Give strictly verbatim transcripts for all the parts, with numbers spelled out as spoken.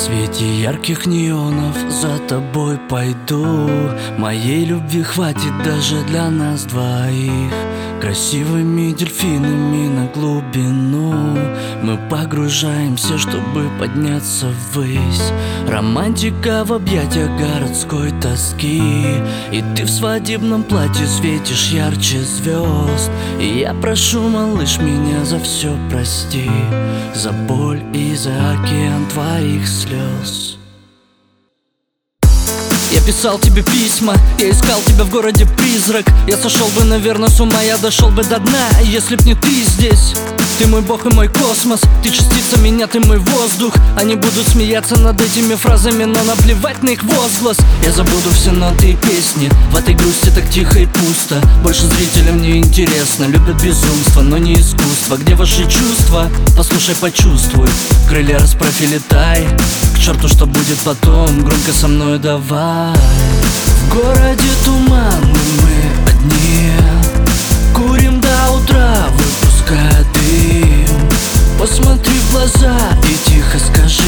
свете ярких неонов за тобой пойду. Моей любви хватит даже для нас двоих. Красивыми дельфинами на глубину мы погружаемся, чтобы подняться ввысь. Романтика в объятиях городской тоски, и ты в свадебном платье светишь ярче звезд. И я прошу, малыш, меня за все прости, за боль и за океан твоих слез. Я писал тебе письма, я искал тебя в городе призрак. Я сошел бы, наверное, с ума, я дошел бы до дна, если б не ты здесь. Ты мой бог и мой космос, ты частица меня, ты мой воздух. Они будут смеяться над этими фразами, но наплевать на их возглас. Я забуду все ноты и песни, в этой грусти так тихо и пусто. Больше зрителям не интересно, любят безумство, но не искусство. Где ваши чувства? Послушай, почувствуй. Крылья расправь и летай, к черту, что будет потом, громко со мной давай. В городе туман, мы одни, курим до утра, выпуская дым. Посмотри в глаза и тихо скажи: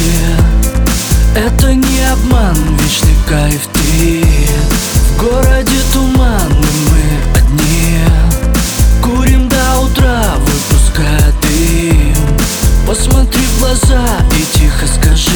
это не обман, вечный кайф ты. В городе туман, мы одни, курим до утра, выпуская дым. Посмотри в глаза и тихо скажи: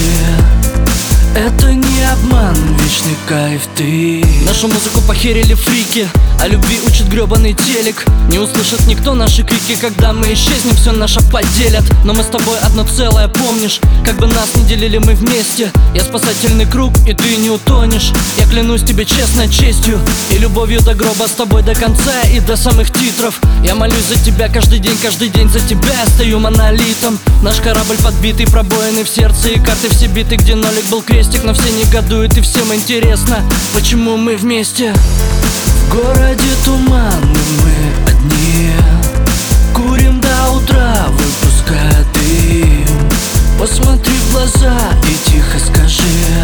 это не обман, вечный кайф ты. Нашу музыку похерили фрики, а любви учит гребаный телек. Не услышит никто наши крики, когда мы исчезнем, все наше поделят. Но мы с тобой одно целое, помнишь? Как бы нас не делили, мы вместе. Я спасательный круг, и ты не утонешь. Я клянусь тебе честной честью и любовью до гроба, с тобой до конца и до самых титров. Я молюсь за тебя каждый день, каждый день за тебя я стою монолитом. Наш корабль подбитый, пробоины в сердце и карты все биты, где нолик был крестик. Но все негодуют и всем интересно, почему мы вместе. В городе туман, мы одни, курим до утра, выпуская дым. Посмотри в глаза и тихо скажи: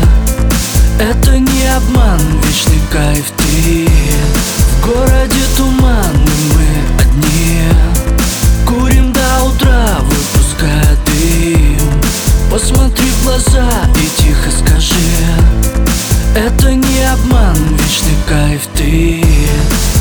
это не обман, вечный кайф ты. В городе туман, мы одни, курим до утра, выпуская дым. Посмотри в глаза и тихо скажи: это не обман, вечный кайф ты.